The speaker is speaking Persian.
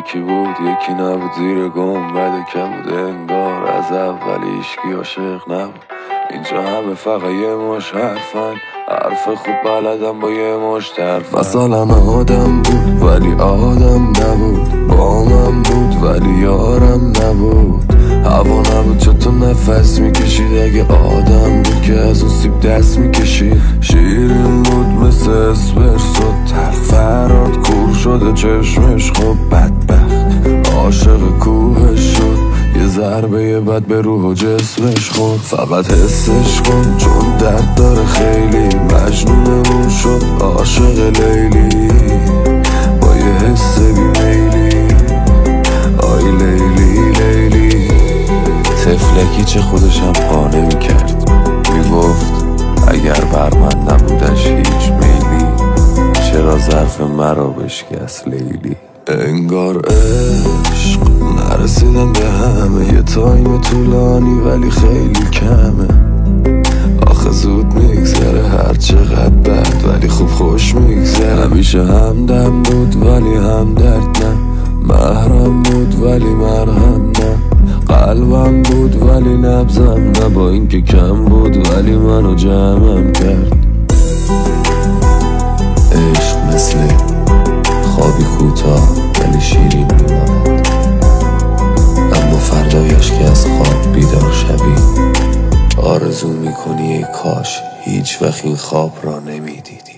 یکی بود یکی نبود، زیر گنبد کبود انگار از اول هیچکی عاشق نبود. اینجا همه فقط یه مش حرفن، حرف خوب بلدم با یه مش حرفن. مثلا آدم بود ولی آدم نبود، با من بود ولی یارم نبود. هوا نبود چه تو نفس میکشید، اگه آدم بود که از اون سیب دست میکشید. شیرین بود مثل اسپرسو تلخ، فراد کور شده چشمش خب بدبخت. عاشق کوهش شد یه ضربه بد به روح و جسمش خورد. فقط حسش کن چون درد داره خیلی، مجنونمون شد عاشق لیلی. با یه حس بیمیلی آی لیلی لیلی. تفلکی چه خودشم قانه میکرد، میگفت اگر بر من نبودش هیچ میلی، چرا ظرف مرا بشکست لیلی. انگار عشق نرسیدم به همه، یه تایم طولانی ولی خیلی کمه. آخه زود میگذره هر چقدر بد، ولی خوب خوش میگذره. همیشه همدم بود ولی همدرد نه، محرم بود ولی مرهم نه. قلبم بود ولی نبضم نه، با اینکه کم بود ولی منو جمعم کرد. عشق مثل خوابی کوتاه ولی شیرین میماند، اما فردایش که از خواب بیدار شوی آرزو میکنی ای کاش هیچ وقت این خواب را نمیدیدی.